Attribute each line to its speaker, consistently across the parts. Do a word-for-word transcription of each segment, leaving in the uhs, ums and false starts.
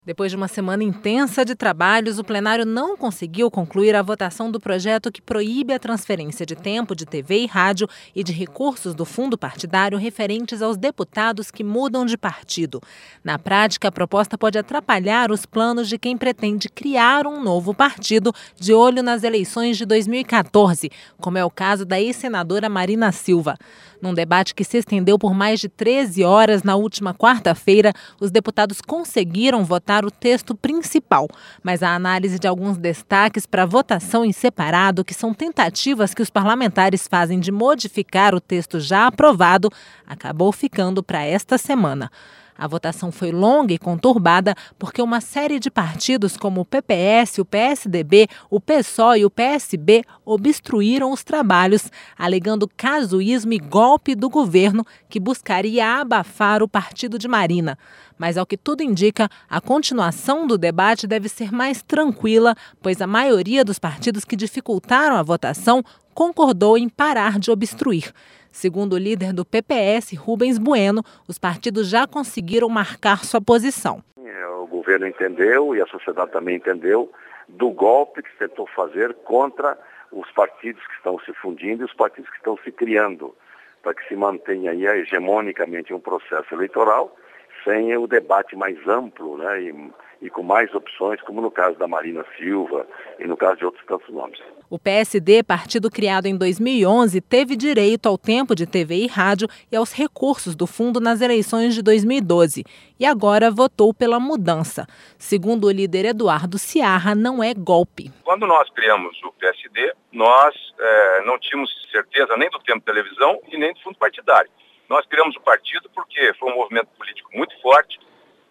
Speaker 1: Depois de uma semana intensa de trabalhos, o plenário não conseguiu concluir a votação do projeto que proíbe a transferência de tempo de T V e rádio e de recursos do fundo partidário referentes aos deputados que mudam de partido. Na prática, a proposta pode atrapalhar os planos de quem pretende criar um novo partido de olho nas eleições de dois mil e quatorze, como é o caso da ex-senadora Marina Silva. Num debate que se estendeu por mais de treze horas na última quarta-feira, os deputados conseguiram votar o texto principal, mas a análise de alguns destaques para votação em separado, que são tentativas que os parlamentares fazem de modificar o texto já aprovado, acabou ficando para esta semana. A votação foi longa e conturbada porque uma série de partidos como o P P S, o P S D B, o PSOL e o P S B obstruíram os trabalhos, alegando casuísmo e golpe do governo que buscaria abafar o partido de Marina. Mas, ao que tudo indica, a continuação do debate deve ser mais tranquila, pois a maioria dos partidos que dificultaram a votação concordou em parar de obstruir. Segundo o líder do P P S, Rubens Bueno, os partidos já conseguiram marcar sua posição.
Speaker 2: O governo entendeu e a sociedade também entendeu do golpe que se tentou fazer contra os partidos que estão se fundindo e os partidos que estão se criando, para que se mantenha aí hegemonicamente um processo eleitoral sem o debate mais amplo, né, e, e com mais opções, como no caso da Marina Silva e no caso de outros tantos nomes.
Speaker 1: O P S D, partido criado em dois mil e onze, teve direito ao tempo de T V e rádio e aos recursos do fundo nas eleições de dois mil e doze e agora votou pela mudança. Segundo o líder Eduardo Ciarra, não é golpe.
Speaker 3: Quando nós criamos o P S D, nós é, não tínhamos certeza nem do tempo de televisão e nem do fundo partidário. Nós criamos o partido porque foi um movimento político muito forte,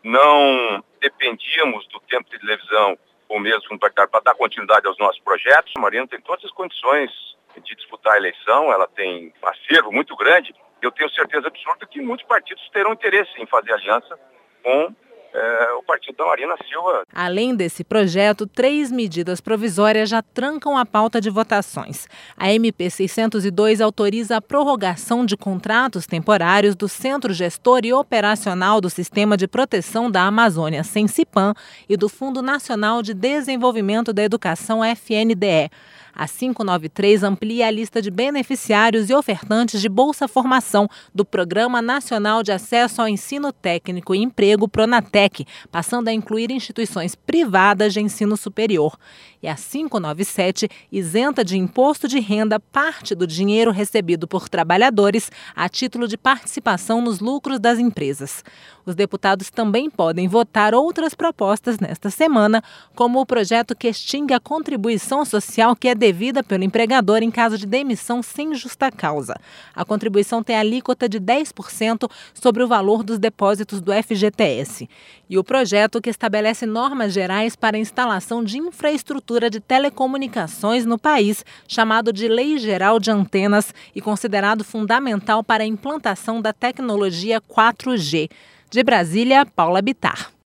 Speaker 3: não dependíamos do tempo de televisão ou mesmo do fundo partidário para dar continuidade aos nossos projetos. A Marina tem todas as condições de disputar a eleição, ela tem um acervo muito grande. Eu tenho certeza absoluta que muitos partidos terão interesse em fazer aliança com É, o partido da Marina Silva.
Speaker 1: Além desse projeto, três medidas provisórias já trancam a pauta de votações. A M P seiscentos e dois autoriza a prorrogação de contratos temporários do Centro Gestor e Operacional do Sistema de Proteção da Amazônia, Sensipan, e do Fundo Nacional de Desenvolvimento da Educação, F N D E. A quinhentos e noventa e três amplia a lista de beneficiários e ofertantes de Bolsa Formação do Programa Nacional de Acesso ao Ensino Técnico e Emprego, Pronatec, passando a incluir instituições privadas de ensino superior. E a quinhentos e noventa e sete isenta de imposto de renda parte do dinheiro recebido por trabalhadores a título de participação nos lucros das empresas. Os deputados também podem votar outras propostas nesta semana, como o projeto que extingue a contribuição social que é devida pelo empregador em caso de demissão sem justa causa. A contribuição tem alíquota de dez por cento sobre o valor dos depósitos do F G T S. E o projeto que estabelece normas gerais para a instalação de infraestrutura de telecomunicações no país, chamado de Lei Geral de Antenas e considerado fundamental para a implantação da tecnologia quatro G. De Brasília, Paula Bittar.